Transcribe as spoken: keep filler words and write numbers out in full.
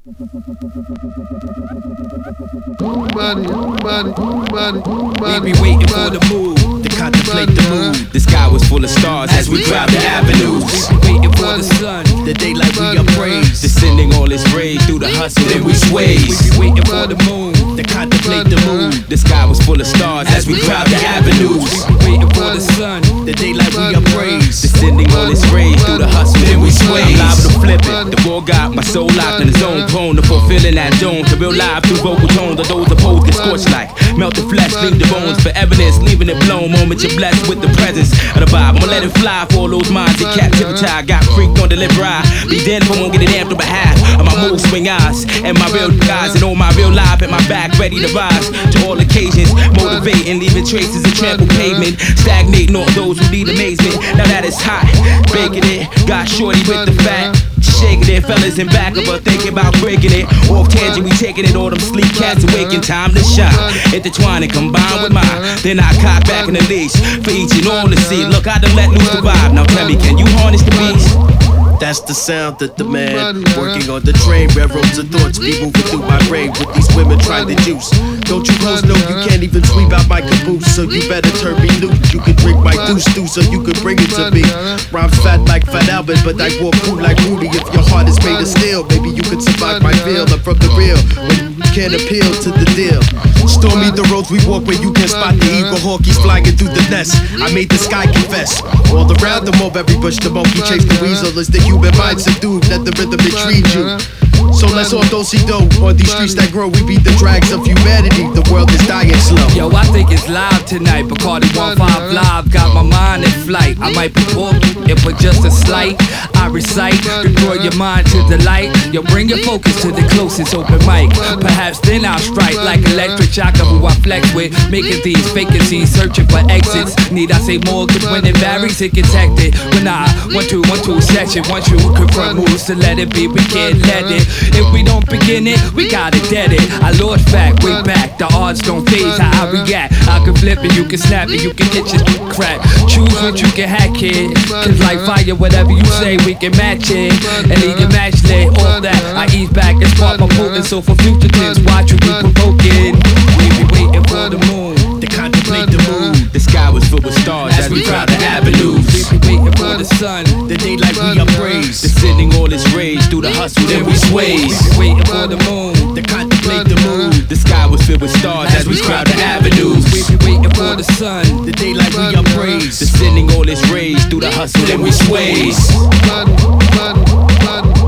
Body, body, body, We be waiting for the move, to contemplate the mood. The sky was full of stars as we crowd the avenues. We be waiting for the sun, the daylight we upraise, descending all its rays through the hustle and we sways. We be waiting for the moon, to contemplate the mood. The sky was full of stars as we crowd the avenues. We be waiting for the sun, the daylight we upraise, descending all its rays through the hustle and we sways. I'm liable to flip it, the ball got my soul locked in his own prone to fulfilling that dome. To real life through vocal tones, of those opposed get scorched like melt the flesh, leave the bones for evidence, leaving it blown. Moment you're blessed with the presence of the vibe. I'ma let it fly for all those minds in captivity. I got freaked on the lip ride. Be dead if I won't get it amped on behalf of my mood swing eyes and my real guys and all my real life at my back, ready to rise to all occasions, motivating, leaving traces of trampled pavement, stagnating all those who need amazement. Now that it's hot, baking it, got shorty with the fat. Shaking it, fellas in back of her thinking about breaking it. Off tangent, we taking it, all them sleep cats awaken, time to shine. Intertwine and combine with mine. Then I cock back in the leash for each and all to see. Look, I done let loose the vibe. Now tell me, can you harness the beast? That's the sound that the man working on the train. Railroads of thoughts be moving through my brain with these women trying to juice. Don't you hoes know you can't even sweep out my caboose? So you better turn me loose. You can drink my deuce too, so you can bring it to me. Rhymes fat like Fat Albert, but I walk cool like Rudy. If your heart is made of steel, maybe you could survive my feel. I'm from the real, when you can't appeal to the deal. Stormy the roads we walk where you can spot the eagle hawkies flying through the nest. I made the sky confess. All around the mob, every bush the monkey chase the weasel. Is the human mind subdued, let the rhythm intrigue you. So let's all do-si-do on these streets that grow. We beat the drags of humanity. The world is dying slow. Yo, I think it's live tonight. Bacardi one five live, got my mind in flight. I might be booked, it but just a slight. I recite, destroy your mind to the light. Yo, bring your focus to the closest open mic. Perhaps then I'll strike like electric shocker who I flex with, making these vacancies, searching for exits. Need I say more? Cause when it varies, it gets hectic. When I one two one two section, one two confront moves to let it be. We can't let it. If we don't begin it, we gotta dead it. I lord fact, way back. The odds don't phase how I react. I can flip it, you can snap it, you can get your crack. Choose what you can hack it. Cause like fire, whatever you say, we can match it. And leave your match lit, all that. I ease back and spark my potent. So for future tense, watch you be provoking. We be waiting for the moon to contemplate the mood. The sky was filled with stars as we crowd the avenues. We be waiting for the sun, the daylight we upraise, descending all its rays through the hustle then we sways. We be waiting for the moon to contemplate the mood. The sky was filled with stars as we crowd the avenues. We be waiting for the sun, the daylight we upraise, descending all its rays through the hustle then we sways. body, body, body.